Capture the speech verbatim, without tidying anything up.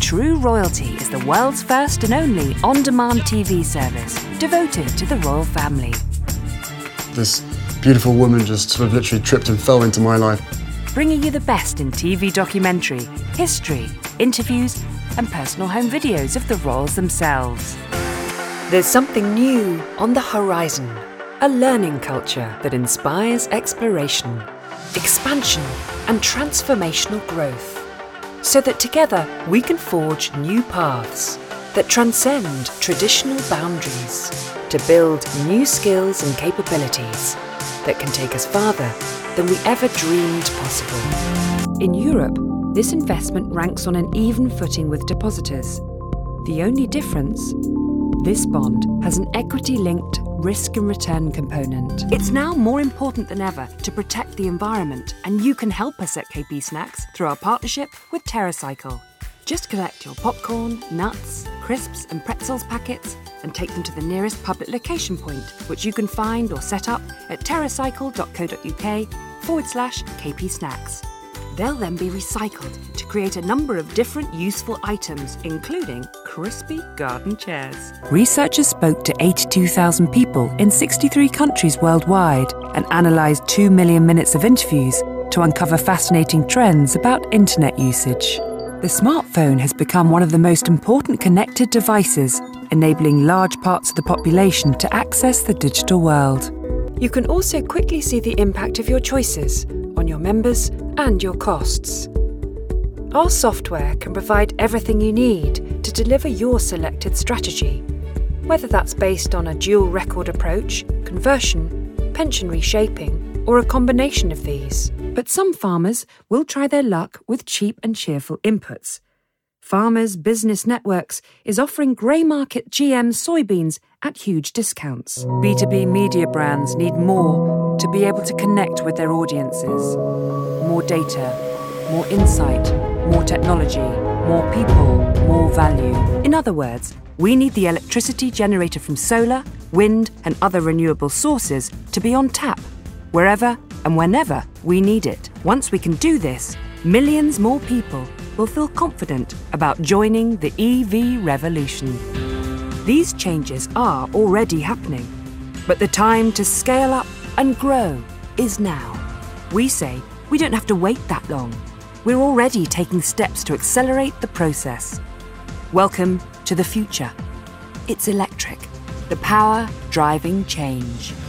True Royalty is the world's first and only on-demand T V service devoted to the royal family. This beautiful woman just sort of literally tripped and fell into my life. Bringing you the best in T V documentary, history, interviews, and personal home videos of the royals themselves. There's something new on the horizon. A learning culture that inspires exploration, expansion, and transformational growth. So that together we can forge new paths that transcend traditional boundaries to build new skills and capabilities that can take us farther than we ever dreamed possible. In Europe, this investment ranks on an even footing with depositors. The only difference? This bond has an equity-linked risk and return component. It's now more important than ever to protect the environment, and you can help us at K P Snacks through our partnership with TerraCycle. Just collect your popcorn, nuts, crisps and pretzels packets and take them to the nearest public location point, which you can find or set up at terracycle.co.uk forward slash KP Snacks. They'll then be recycled to create a number of different useful items, including crispy garden chairs. Researchers spoke to eighty-two thousand people in sixty-three countries worldwide and analysed two million minutes of interviews to uncover fascinating trends about internet usage. The smartphone has become one of the most important connected devices, enabling large parts of the population to access the digital world. You can also quickly see the impact of your choices on your members and your costs. Our software can provide everything you need to deliver your selected strategy, whether that's based on a dual record approach, conversion, pension reshaping, or a combination of these. But some farmers will try their luck with cheap and cheerful inputs. Farmers Business Networks is offering grey market G M soybeans at huge discounts. B two B media brands need more to be able to connect with their audiences. More data, more insight, more technology, more people, more value. In other words, we need the electricity generated from solar, wind, and other renewable sources to be on tap, wherever and whenever we need it. Once we can do this, millions more people will feel confident about joining the E V revolution. These changes are already happening, but the time to scale up and grow is now. We say we don't have to wait that long. We're already taking steps to accelerate the process. Welcome to the future. It's electric, the power driving change.